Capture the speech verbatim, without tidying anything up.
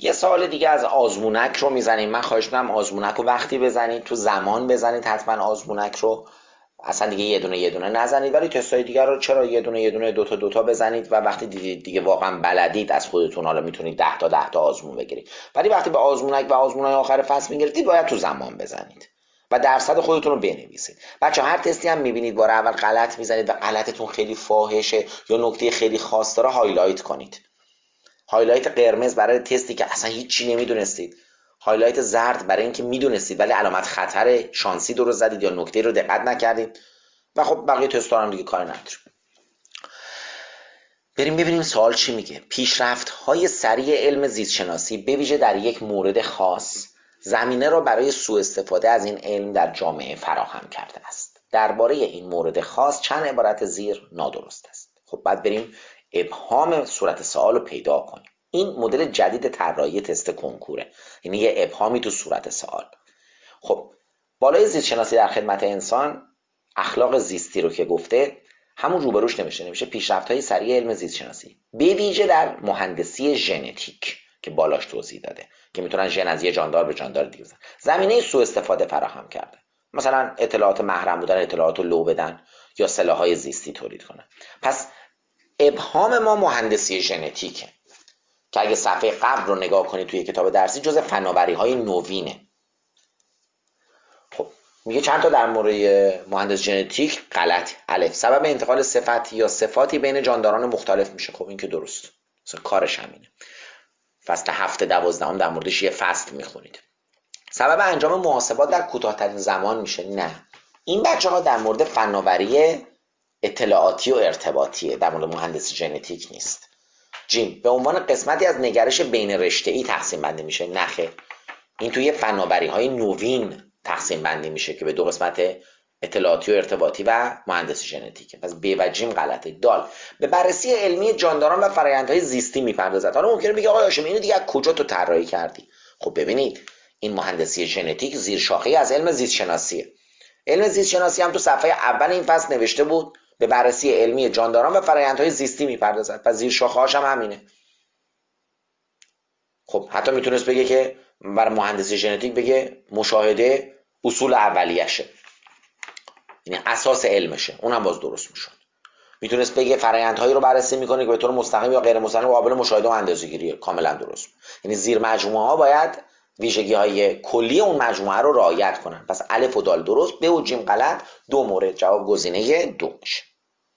یه سوال دیگه از آزمونک رو میزنیم. من خواهش می‌کنم آزمونک رو وقتی بزنید تو زمان بزنید، حتما آزمونک رو اصلا دیگه یه دونه یه دونه نزنید، ولی تستای دیگر رو چرا یه دونه یه دونه دوتا دوتا بزنید و وقتی دیدید دیگه واقعا بلدید از خودتون، حالا میتونید ده تا ده تا آزمون بگیرید، ولی وقتی به آزمونک و آزمونای آخر فصل میگرفتید باید تو زمان بزنید و درصد خودتون رو بنویسید. بچه هر تستی هم میبینید بار اول غلط میزنید و غلطتون خیلی فاحشه یا نکته خیلی خاص داره، هایلایت کنید. هایلایت قرمز برای تستی که اصلا هیچی نمیدونستید، هایلایت زرد برای اینکه میدونستید ولی علامت خطر شانسی درست زدید یا نکته رو دقت نکردید، و خب بقیه تست‌ها هم دیگه کاری نداریم. بریم ببینیم سوال چی میگه. پیشرفت‌های سریع علم زیستشناسی به ویژه در یک مورد خاص زمینه را برای سوء استفاده از این علم در جامعه فراهم کرده است. درباره این مورد خاص چند عبارت زیر نادرست است. خب بعد بریم ابهام صورت سوال رو پیدا کنیم. این مدل جدید طراحی تست کنکوره، یعنی یه ابهامی تو صورت سوال. خب بالای زیستشناسی در خدمت انسان، اخلاق زیستی رو که گفته، همون روبروش نمیشه نمیشه پیشرفت‌های سریع علم زیست شناسی به ویژه در مهندسی ژنتیک که بالاش توضیح داده که میتونن ژن از یه جاندار به جاندار دیگه بزنن، زمینه سوء استفاده فراهم کرده. مثلا اطلاعات محرم بودن، اطلاعات رو لو بدن یا سلاح‌های زیستی تولید کنن. پس ابهام ما مهندسی ژنتیکه که اگه صفحه قبل رو نگاه کنید توی کتاب درسی جزء فناوری‌های نوینه. خب میگه چند تا در مورد مهندس ژنتیک غلط. الف، سبب انتقال صفت یا صفاتی بین جانداران مختلف میشه. خب این که درست، مثلا کارش همینه. فصل هفت دوازدهم در موردش یه فصل میخونید. سبب انجام محاسبات در کوتاه‌ترین زمان میشه. نه، این بچه ها در مورد فناوری اطلاعاتی و ارتباطیه، در مورد مهندسی ژنتیک نیست. جیم، به عنوان قسمتی از نگرش بین رشته‌ای تقسیم بندی میشه. نخیر، این توی فناوری‌های نوین تقسیم بندی میشه که به دو قسمت اطلاعاتی و ارتباطی و مهندسی ژنتیک. پس ب و جیم غلطه. دال، به بررسی علمی جانداران و فرآیندهای زیستی میپردازد. حالا ممکنه بگه آقای هاشمی اینو دیگه از کجا تو طراحی کردی؟ خب ببینید، این مهندسی ژنتیک زیر شاخه از علم زیست شناسیه. علم زیست شناسی هم تو صفحه اول این فصل نوشته بود به بررسی علمی جانداران و فرآیندهای زیستی میپردازد. پس زیر شاخه‌هاش هم همینه. خب حتی میتونست بگه که برای مهندسی ژنتیک بگه مشاهده اصول اولیشه، یعنی اساس علمشه، اونم باز درست میشد. میتونست بگه فرآیندهایی رو بررسی میکنه که به طور مستقیم یا غیر مستقیم قابل مشاهده و اندازه‌گیریه، کاملا درست. یعنی زیر مجموعه ها باید ویژگی های کلی اون مجموعه رو رعایت کنن. پس الف و دال درست، ب و جیم غلط. دو مورد جواب گزینه دو میشه.